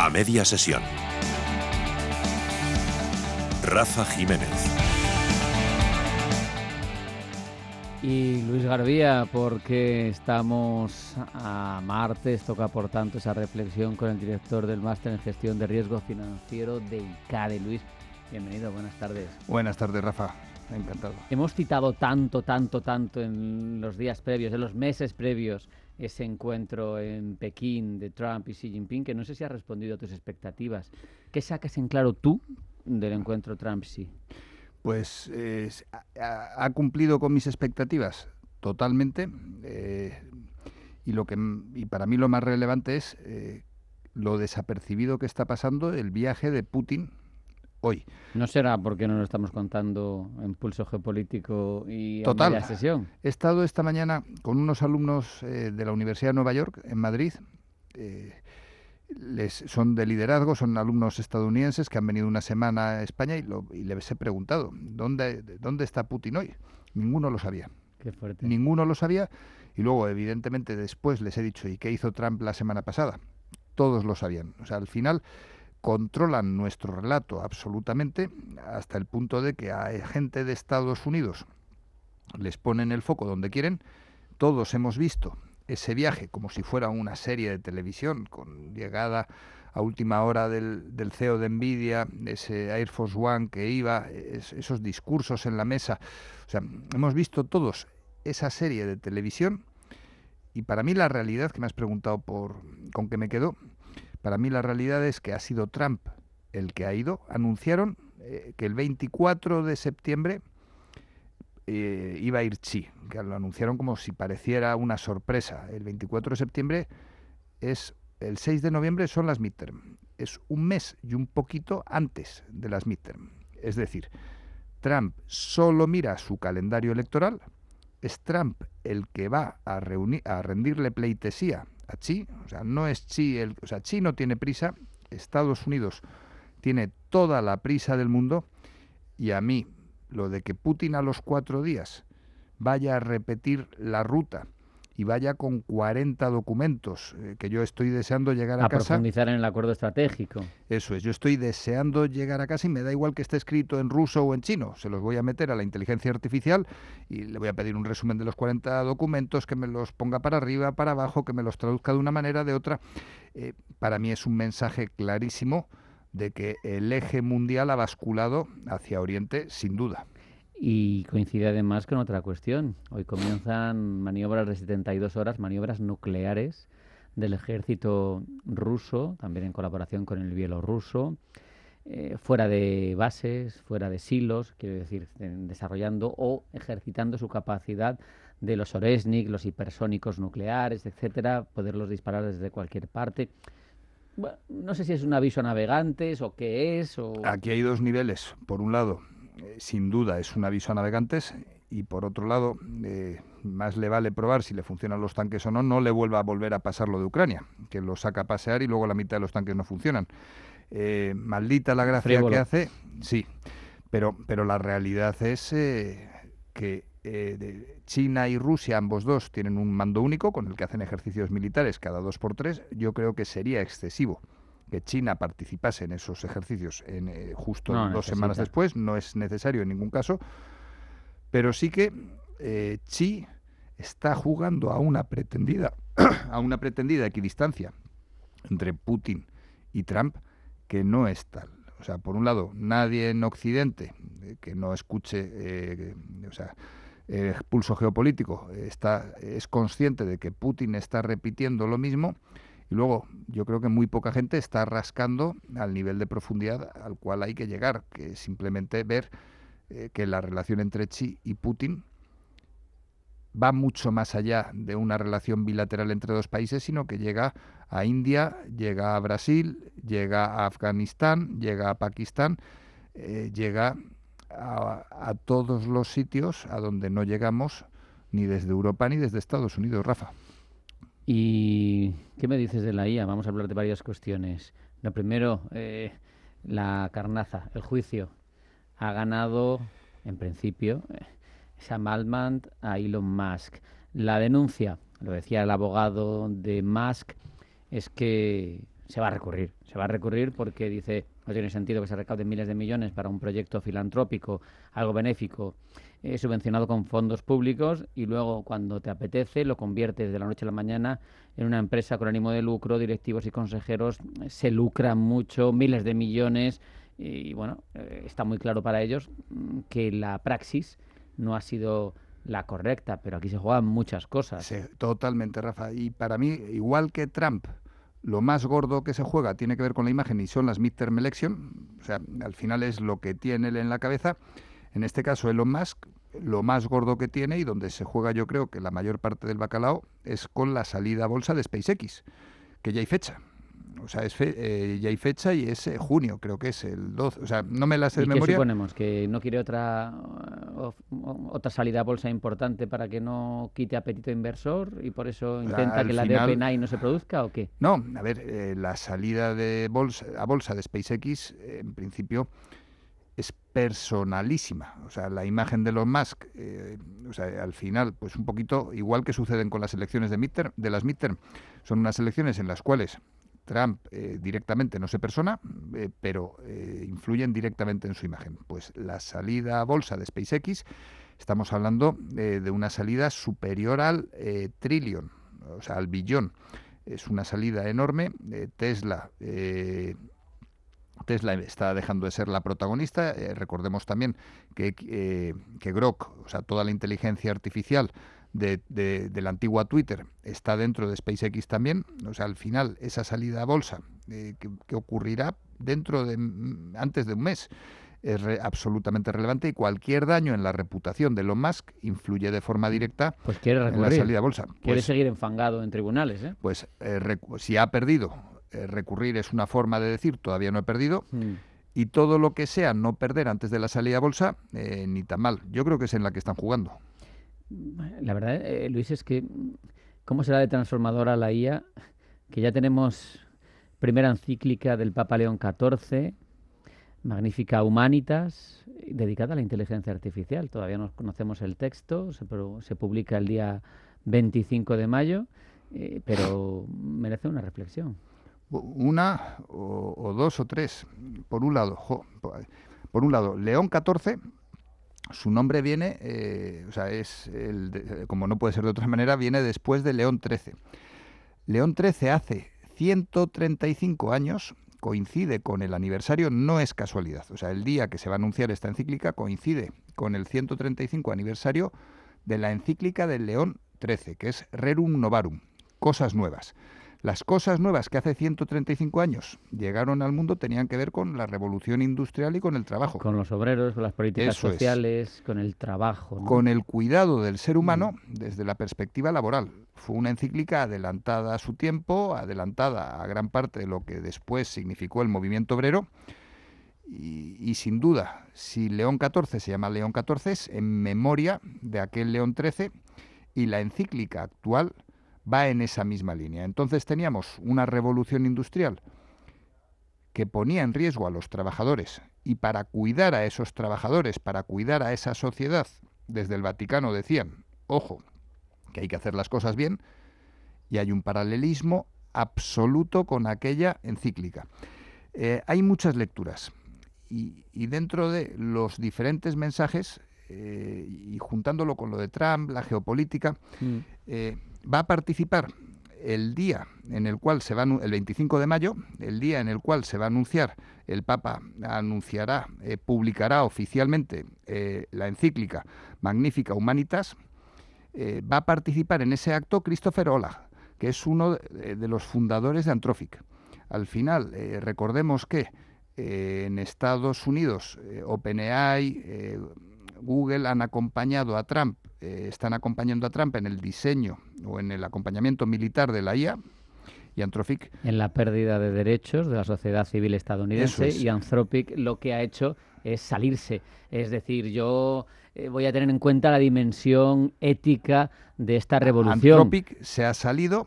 A media sesión. Rafa Jiménez. Y Luis Garbía, porque estamos a martes, toca por tanto esa reflexión con el director del Máster en Gestión de Riesgo Financiero de ICADE. Luis, bienvenido, buenas tardes. Buenas tardes, Rafa, encantado. Hemos citado tanto en los días previos, en los meses previos, ese encuentro en Pekín de Trump y Xi Jinping, que no sé si ha respondido a tus expectativas. ¿Qué sacas en claro tú del encuentro Trump-Xi? Pues ha cumplido con mis expectativas totalmente, y para mí lo más relevante es lo desapercibido que está pasando el viaje de Putin hoy. ¿No será porque no lo estamos contando en Pulso Geopolítico y a Total. media sesión? He estado esta mañana con unos alumnos de la Universidad de Nueva York, en Madrid. Son de liderazgo, son alumnos estadounidenses que han venido una semana a España y les he preguntado, ¿dónde está Putin hoy? Ninguno lo sabía. Qué fuerte. Ninguno lo sabía. Y luego, evidentemente, después les he dicho, ¿y qué hizo Trump la semana pasada? Todos lo sabían. O sea, al final controlan nuestro relato absolutamente, hasta el punto de que a gente de Estados Unidos les ponen el foco donde quieren. Todos hemos visto ese viaje como si fuera una serie de televisión, con llegada a última hora del CEO de Nvidia, ese Air Force One que iba, esos discursos en la mesa. O sea, hemos visto todos esa serie de televisión, y para mí la realidad, que me has preguntado con qué me quedo, para mí la realidad es que ha sido Trump el que ha ido. Anunciaron que el 24 de septiembre iba a ir Xi, que lo anunciaron como si pareciera una sorpresa. El 24 de septiembre el 6 de noviembre son las midterm. Es un mes y un poquito antes de las midterm. Es decir, Trump solo mira su calendario electoral. Es Trump el que va a rendirle pleitesía a Xi. O sea, no es Xi Xi no tiene prisa. Estados Unidos tiene toda la prisa del mundo, y a mí lo de que Putin a los 4 días vaya a repetir la ruta y vaya con 40 documentos que yo estoy deseando llegar a casa. Profundizar en el acuerdo estratégico. Eso es, yo estoy deseando llegar a casa y me da igual que esté escrito en ruso o en chino. Se los voy a meter a la inteligencia artificial y le voy a pedir un resumen de los 40 documentos, que me los ponga para arriba, para abajo, que me los traduzca de una manera, de otra. Para mí es un mensaje clarísimo de que el eje mundial ha basculado hacia Oriente, sin duda. Y coincide además con otra cuestión. Hoy comienzan maniobras de 72 horas, maniobras nucleares del ejército ruso, también en colaboración con el bielorruso, fuera de bases, fuera de silos, quiero decir, desarrollando o ejercitando su capacidad de los Oresnik, los hipersónicos nucleares, etcétera, poderlos disparar desde cualquier parte. Bueno, no sé si es un aviso a navegantes o qué es. Aquí hay dos niveles. Por un lado, sin duda es un aviso a navegantes, y por otro lado, más le vale probar si le funcionan los tanques o no. No le vuelva a volver a pasar lo de Ucrania, que lo saca a pasear y luego la mitad de los tanques no funcionan. Maldita la gracia Frívolo. que hace, sí, pero la realidad es que China y Rusia, ambos dos, tienen un mando único con el que hacen ejercicios militares cada 2x3. Yo creo que sería excesivo que China participase en esos ejercicios justo No 2 semanas después. No es necesario en ningún caso, pero sí que Xi está jugando a una pretendida equidistancia entre Putin y Trump, que no es tal. O sea, por un lado, nadie en Occidente que no escuche Pulso Geopolítico es consciente de que Putin está repitiendo lo mismo. Y luego, yo creo que muy poca gente está rascando al nivel de profundidad al cual hay que llegar, que es simplemente ver que la relación entre Xi y Putin va mucho más allá de una relación bilateral entre dos países, sino que llega a India, llega a Brasil, llega a Afganistán, llega a Pakistán, llega a todos los sitios a donde no llegamos ni desde Europa ni desde Estados Unidos, Rafa. ¿Y qué me dices de la IA? Vamos a hablar de varias cuestiones. Lo primero, la carnaza, el juicio. Ha ganado, en principio, Sam Altman a Elon Musk. La denuncia, lo decía el abogado de Musk, es que se va a recurrir. Se va a recurrir porque dice, no tiene sentido que se recauden miles de millones para un proyecto filantrópico, algo benéfico, subvencionado con fondos públicos, y luego cuando te apetece lo conviertes de la noche a la mañana en una empresa con ánimo de lucro, directivos y consejeros se lucran mucho, miles de millones, y bueno, está muy claro para ellos que la praxis no ha sido la correcta, pero aquí se juegan muchas cosas. Sí, totalmente, Rafa. Y para mí, igual que Trump, lo más gordo que se juega tiene que ver con la imagen y son las midterm election, o sea, al final es lo que tiene él en la cabeza. En este caso, Elon Musk, lo más gordo que tiene y donde se juega, yo creo que la mayor parte del bacalao, es con la salida a bolsa de SpaceX, que ya hay fecha. O sea, ya hay fecha y es junio, creo que es el 12. O sea, no me la sé de ¿Y qué memoria. suponemos? ¿Que no quiere otra salida a bolsa importante para que no quite apetito inversor y por eso intenta Al que la de final, OpenAI no se produzca o qué? No, a ver, la salida a bolsa de SpaceX, en principio, es personalísima. O sea, la imagen de Elon Musk, o sea, al final, pues un poquito igual que suceden con las elecciones de las midterm, son unas elecciones en las cuales Trump directamente no se persona, pero influyen directamente en su imagen. Pues la salida a bolsa de SpaceX, estamos hablando de una salida superior al trillón, o sea, al billón. Es una salida enorme. Tesla está dejando de ser la protagonista. Recordemos también que Grok, o sea, toda la inteligencia artificial de la antigua Twitter, está dentro de SpaceX también. O sea, al final, esa salida a bolsa que ocurrirá antes de un mes es absolutamente relevante, y cualquier daño en la reputación de Elon Musk influye de forma directa Pues quiere recurrir, en la salida a bolsa. Quiere seguir enfangado en tribunales, ¿eh? Pues si ha perdido, recurrir es una forma de decir todavía no he perdido, y todo lo que sea no perder antes de la salida a bolsa, ni tan mal. Yo creo que es en la que están jugando. La verdad, Luis, es que ¿cómo será de transformadora la IA? Que ya tenemos primera encíclica del Papa León XIV, Magnifica Humanitas, dedicada a la inteligencia artificial. Todavía no conocemos el texto, se publica el día 25 de mayo, pero merece una reflexión. Una o dos o tres. Por un lado, León XIV, su nombre viene, o sea, como no puede ser de otra manera, viene después de León XIII. León XIII hace 135 años, coincide con el aniversario, no es casualidad. O sea, el día que se va a anunciar esta encíclica coincide con el 135 aniversario de la encíclica del León XIII, que es Rerum Novarum, cosas nuevas. Las cosas nuevas que hace 135 años llegaron al mundo tenían que ver con la revolución industrial y con el trabajo. Con los obreros, con las políticas sociales, con el trabajo, ¿no? Con el cuidado del ser humano desde la perspectiva laboral. Fue una encíclica adelantada a su tiempo, adelantada a gran parte de lo que después significó el movimiento obrero. Y sin duda, si León XIV se llama León XIV, es en memoria de aquel León XIII, y la encíclica actual va en esa misma línea. Entonces teníamos una revolución industrial que ponía en riesgo a los trabajadores, y para cuidar a esos trabajadores, para cuidar a esa sociedad, desde el Vaticano decían, ojo, que hay que hacer las cosas bien, y hay un paralelismo absoluto con aquella encíclica. Hay muchas lecturas, y dentro de los diferentes mensajes, y juntándolo con lo de Trump, la geopolítica, va a participar el día en el cual el 25 de mayo, el día en el cual se va a anunciar, el Papa publicará oficialmente la encíclica Magnifica Humanitas. Va a participar en ese acto Christopher Olah, que es uno de los fundadores de Anthropic. Al final, recordemos que en Estados Unidos, OpenAI, Google han acompañado a Trump, están acompañando a Trump en el diseño o en el acompañamiento militar de la IA, y Anthropic en la pérdida de derechos de la sociedad civil estadounidense. Y Anthropic lo que ha hecho es salirse, es decir, yo voy a tener en cuenta la dimensión ética de esta revolución. Anthropic se ha salido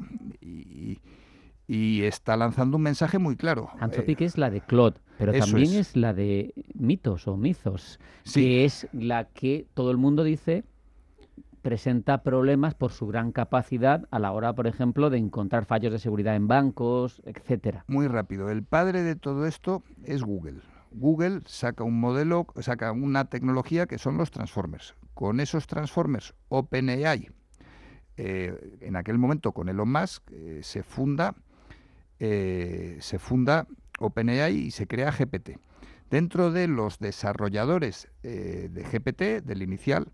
y está lanzando un mensaje muy claro. Anthropic es la de Claude, pero también es la de Mythos, sí, que es la que todo el mundo dice presenta problemas por su gran capacidad a la hora, por ejemplo, de encontrar fallos de seguridad en bancos, etcétera. Muy rápido. El padre de todo esto es Google. Google saca una tecnología que son los Transformers. Con esos Transformers, OpenAI, en aquel momento con Elon Musk, se funda OpenAI y se crea GPT. Dentro de los desarrolladores de GPT, del inicial,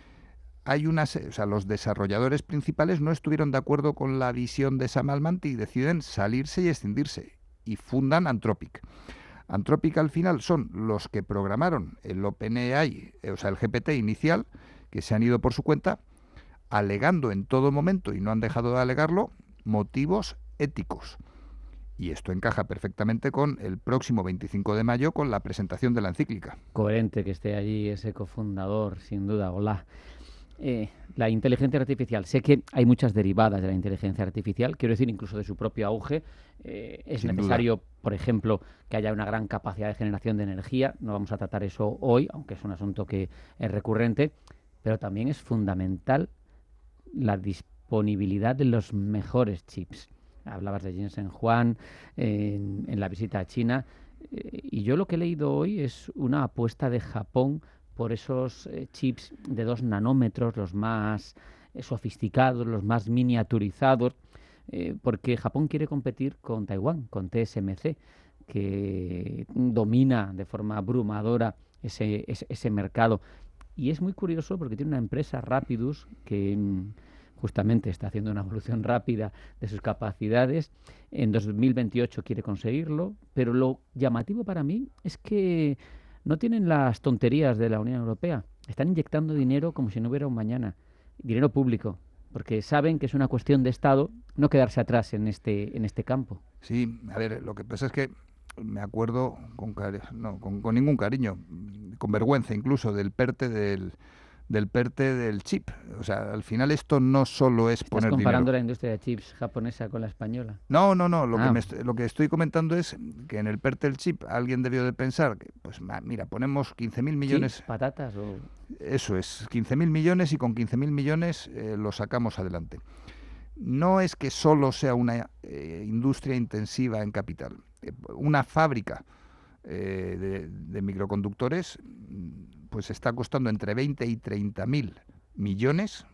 los desarrolladores principales no estuvieron de acuerdo con la visión de Sam Altman y deciden salirse y escindirse y fundan Anthropic. Anthropic al final son los que programaron el OpenAI, el GPT inicial, que se han ido por su cuenta, alegando en todo momento, y no han dejado de alegarlo, motivos éticos. Y esto encaja perfectamente con el próximo 25 de mayo, con la presentación de la encíclica. Coherente que esté allí ese cofundador, sin duda. Hola. La inteligencia artificial. Sé que hay muchas derivadas de la inteligencia artificial, quiero decir, incluso de su propio auge. Es Sin necesario, duda, por ejemplo, que haya una gran capacidad de generación de energía. No vamos a tratar eso hoy, aunque es un asunto que es recurrente, pero también es fundamental la disponibilidad de los mejores chips. Hablabas de Jensen Huang en la visita a China, y yo lo que he leído hoy es una apuesta de Japón por esos chips de 2 nanómetros, los más sofisticados, los más miniaturizados, porque Japón quiere competir con Taiwán, con TSMC, que domina de forma abrumadora ese mercado. Y es muy curioso porque tiene una empresa, Rapidus, que justamente está haciendo una evolución rápida de sus capacidades. En 2028 quiere conseguirlo, pero lo llamativo para mí es que no tienen las tonterías de la Unión Europea. Están inyectando dinero como si no hubiera un mañana. Dinero público, porque saben que es una cuestión de Estado no quedarse atrás en este campo. Sí, a ver, lo que pasa es que me acuerdo con ningún cariño, con vergüenza incluso, del PERTE del chip. O sea, al final esto no solo es poner dinero. ¿Estás comparando la industria de chips japonesa con la española? No. Lo que estoy comentando es que en el PERTE del chip alguien debió de pensar que, pues mira, ponemos 15.000 millones... ¿Chips, patatas o...? Eso es, 15.000 millones y con 15.000 millones lo sacamos adelante. No es que solo sea una industria intensiva en capital. Una fábrica de microconductores pues está costando entre 20 y 30.000 millones,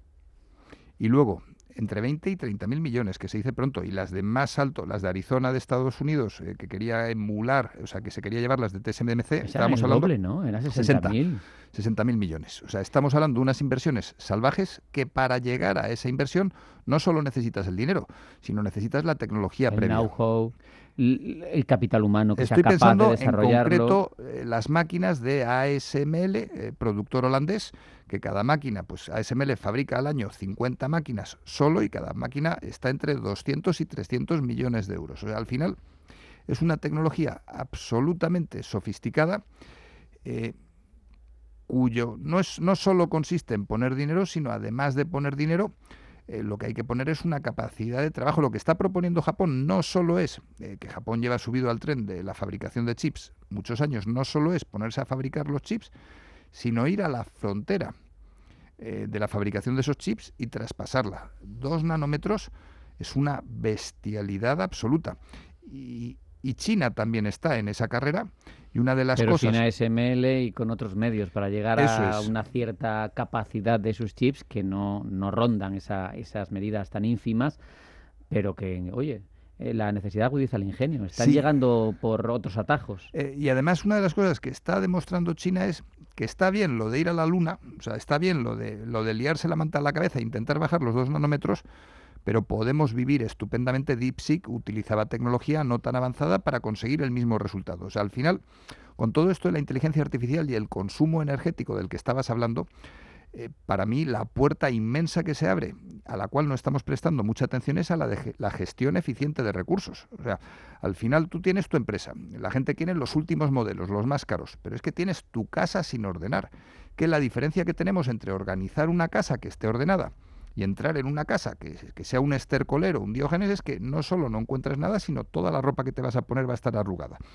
y luego entre 20 y 30.000 millones, que se dice pronto, y las de más alto, las de Arizona de Estados Unidos, que quería emular, o sea, que se quería llevar las de TSMC, estábamos hablando... doble, ¿no? Era 60.000. 60.000 millones. O sea, estamos hablando de unas inversiones salvajes que para llegar a esa inversión no solo necesitas el dinero, sino necesitas la tecnología previa. El know-how, el capital humano que Estoy sea capaz de desarrollarlo. Estoy pensando en concreto las máquinas de ASML, productor holandés, que cada máquina, pues ASML fabrica al año 50 máquinas solo y cada máquina está entre 200 y 300 millones de euros. O sea, al final es una tecnología absolutamente sofisticada, cuyo no solo consiste en poner dinero, sino además de poner dinero, lo que hay que poner es una capacidad de trabajo. Lo que está proponiendo Japón no solo es, que Japón lleva subido al tren de la fabricación de chips muchos años, no solo es ponerse a fabricar los chips, sino ir a la frontera de la fabricación de esos chips y traspasarla. 2 nanómetros es una bestialidad absoluta. Y China también está en esa carrera, y una de las Pero cosas... sin ASML y con otros medios para llegar a una cierta capacidad de sus chips que no rondan esas medidas tan ínfimas, pero que, oye, la necesidad agudiza el ingenio. Están llegando por otros atajos. Y además una de las cosas que está demostrando China es que está bien lo de ir a la Luna, o sea, está bien lo de liarse la manta a la cabeza e intentar bajar los 2 nanómetros, pero podemos vivir estupendamente. DeepSeek utilizaba tecnología no tan avanzada para conseguir el mismo resultado. O sea, al final, con todo esto de la inteligencia artificial y el consumo energético del que estabas hablando, para mí la puerta inmensa que se abre, a la cual no estamos prestando mucha atención, es a la gestión eficiente de recursos. O sea, al final tú tienes tu empresa, la gente quiere los últimos modelos, los más caros, pero es que tienes tu casa sin ordenar. Que la diferencia que tenemos entre organizar una casa que esté ordenada y entrar en una casa que sea un estercolero, un Diógenes, es que no solo no encuentras nada, sino toda la ropa que te vas a poner va a estar arrugada. O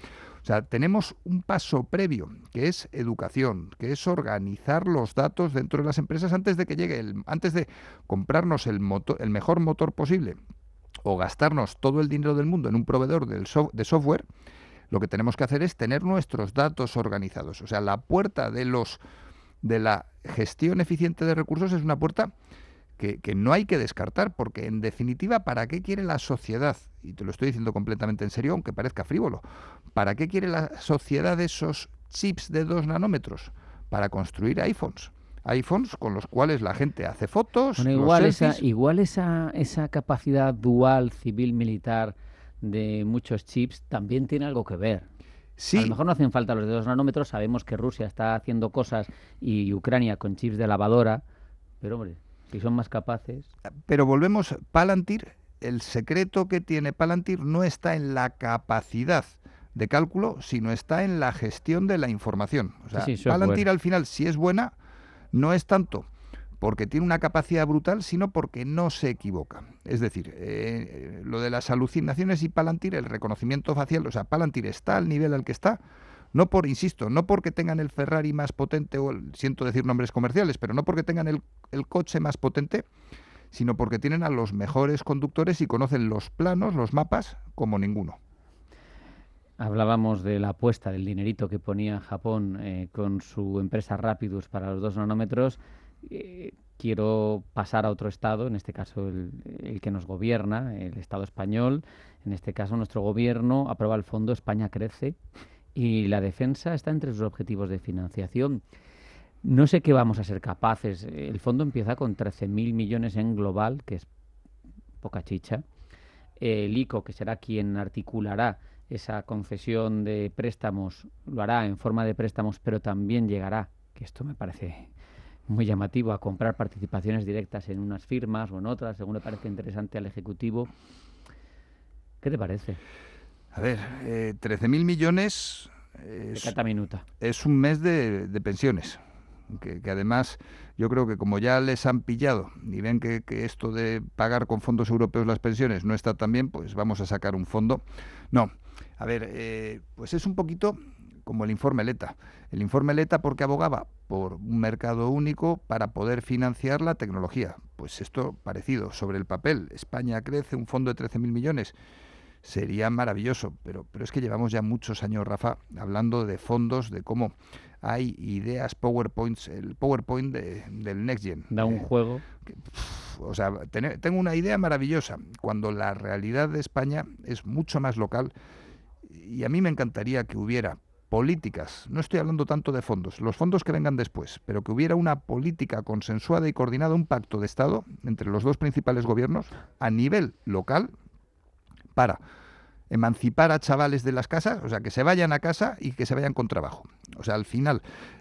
O sea, tenemos un paso previo, que es educación, que es organizar los datos dentro de las empresas antes de que llegue, antes de comprarnos el mejor motor posible o gastarnos todo el dinero del mundo en un proveedor de software. Lo que tenemos que hacer es tener nuestros datos organizados. O sea, la puerta de la gestión eficiente de recursos es una puerta que no hay que descartar, porque en definitiva, ¿para qué quiere la sociedad? Y te lo estoy diciendo completamente en serio, aunque parezca frívolo. ¿Para qué quiere la sociedad esos chips de 2 nanómetros? Para construir iPhones con los cuales la gente hace fotos. Bueno, igual esa capacidad dual civil-militar de muchos chips también tiene algo que ver. Sí. A lo mejor no hacen falta los de 2 nanómetros, sabemos que Rusia está haciendo cosas y Ucrania con chips de lavadora, pero hombre, si son más capaces... Pero volvemos, Palantir, el secreto que tiene Palantir no está en la capacidad de cálculo, sino está en la gestión de la información. O sea, Palantir al final, si es buena, no es tanto porque tiene una capacidad brutal, sino porque no se equivoca. Es decir, lo de las alucinaciones y Palantir, el reconocimiento facial, o sea, Palantir está al nivel al que está, no porque tengan el Ferrari más potente, siento decir nombres comerciales, pero no porque tengan el coche más potente, sino porque tienen a los mejores conductores y conocen los planos, los mapas, como ninguno. Hablábamos de la apuesta, del dinerito que ponía Japón con su empresa Rapidus para los 2 nanómetros. Quiero pasar a otro estado, en este caso el que nos gobierna, el Estado español. En este caso nuestro gobierno aprueba el fondo España Crece y la defensa está entre sus objetivos de financiación. No sé qué vamos a ser capaces. El fondo empieza con 13.000 millones en global, que es poca chicha. El ICO, que será quien articulará esa concesión de préstamos, lo hará en forma de préstamos, pero también llegará, que esto me parece muy llamativo, a comprar participaciones directas en unas firmas o en otras, según le parece interesante al Ejecutivo. ¿Qué te parece? A ver, 13.000 millones de cada minuta. Es un mes de pensiones. Que además yo creo que como ya les han pillado y ven que esto de pagar con fondos europeos las pensiones no está tan bien, pues vamos a sacar un fondo. No, a ver, pues es un poquito como el informe Letta. El informe Letta, ¿por qué abogaba? Por un mercado único para poder financiar la tecnología. Pues esto parecido, sobre el papel, España Crece, un fondo de 13.000 millones. Sería maravilloso, pero es que llevamos ya muchos años, Rafa, hablando de fondos, de cómo hay ideas, PowerPoints, el PowerPoint del Next Gen. Da un juego. O sea, tengo una idea maravillosa, cuando la realidad de España es mucho más local, y a mí me encantaría que hubiera políticas, no estoy hablando tanto de fondos, los fondos que vengan después, pero que hubiera una política consensuada y coordinada, un pacto de Estado entre los dos principales gobiernos a nivel local, para emancipar a chavales de las casas, o sea, que se vayan a casa y que se vayan con trabajo. O sea, al final...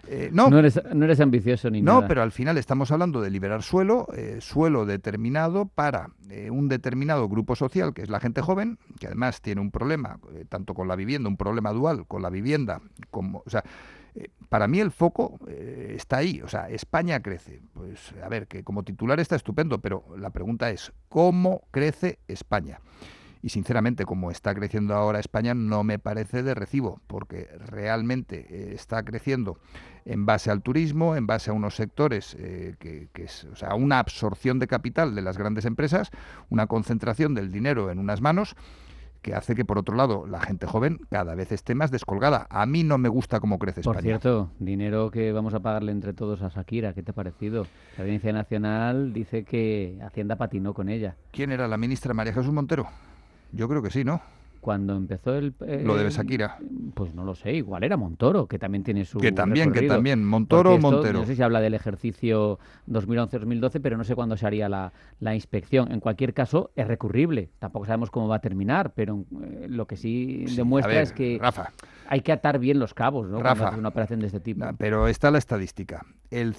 No eres ambicioso ni nada. No, pero al final estamos hablando de liberar suelo determinado para un determinado grupo social, que es la gente joven, que además tiene un problema, tanto con la vivienda, un problema dual con la vivienda, como... O sea, para mí el foco está ahí, o sea, España crece. Pues a ver, que como titular está estupendo, pero la pregunta es, ¿cómo crece España? Y sinceramente, como está creciendo ahora España, no me parece de recibo, porque realmente está creciendo en base al turismo, en base a unos sectores que es, o sea, una absorción de capital de las grandes empresas, una concentración del dinero en unas manos, que hace que, por otro lado, la gente joven cada vez esté más descolgada. A mí no me gusta cómo crece España. Por cierto, dinero que vamos a pagarle entre todos a Shakira, ¿qué te ha parecido? La Audiencia Nacional dice que Hacienda patinó con ella. ¿Quién era la ministra? ¿María Jesús Montero? Yo creo que sí, ¿no? Cuando empezó lo de Shakira. Pues no lo sé, igual era Montoro, que también tiene su recorrido. Que también, Montoro. No sé si habla del ejercicio 2011-2012, pero no sé cuándo se haría la inspección. En cualquier caso, es recurrible. Tampoco sabemos cómo va a terminar, pero lo que sí demuestra es que Rafa, hay que atar bien los cabos, ¿no? Rafa, cuando haces una operación de este tipo. Pero está la estadística. El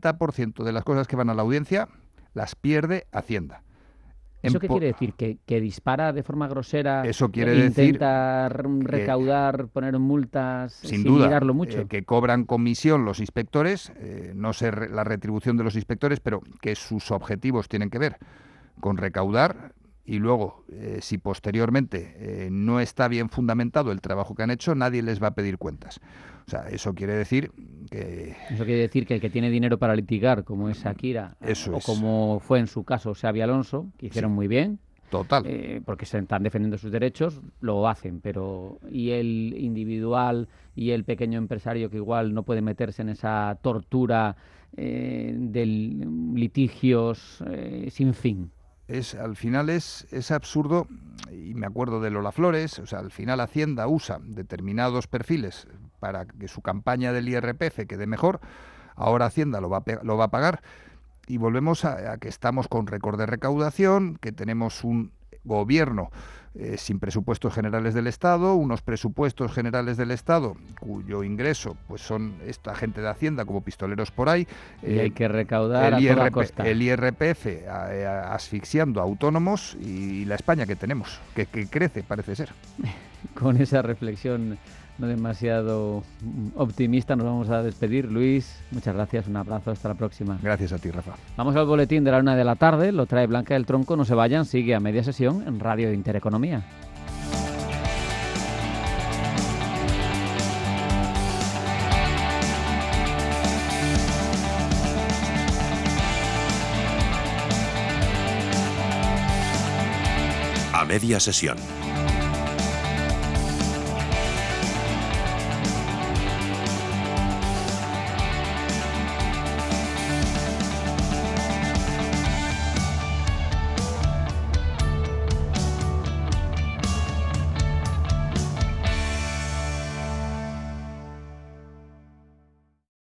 50% de las cosas que van a la audiencia las pierde Hacienda. ¿Eso qué quiere decir? ¿Que dispara de forma grosera? Eso quiere intenta recaudar, poner multas sin duda, mirarlo mucho. Que cobran comisión los inspectores, no sé la retribución de los inspectores, pero que sus objetivos tienen que ver con recaudar y luego, si posteriormente no está bien fundamentado el trabajo que han hecho, nadie les va a pedir cuentas. O sea, eso quiere decir que... Eso quiere decir que el que tiene dinero para litigar, como es Shakira, como fue en su caso Xabi Alonso, que hicieron muy bien, total, porque se están defendiendo sus derechos, lo hacen, pero y el individual y el pequeño empresario que igual no puede meterse en esa tortura de litigios sin fin. Al final es absurdo, y me acuerdo de Lola Flores, o sea, al final Hacienda usa determinados perfiles para que su campaña del IRPF quede mejor, ahora Hacienda lo va a pagar, y volvemos a que estamos con récord de recaudación, que tenemos un gobierno sin presupuestos generales del Estado, unos presupuestos generales del Estado cuyo ingreso pues son esta gente de Hacienda como pistoleros por ahí. Y hay que recaudar a toda costa. El IRPF asfixiando a autónomos y la España que tenemos, que crece, parece ser. Con esa reflexión no demasiado optimista nos vamos a despedir. Luis, muchas gracias, un abrazo, hasta la próxima. Gracias a ti, Rafa. Vamos al boletín de la 1 de la tarde, lo trae Blanca del Tronco, no se vayan, sigue a media sesión en Radio Intereconomía. A media sesión.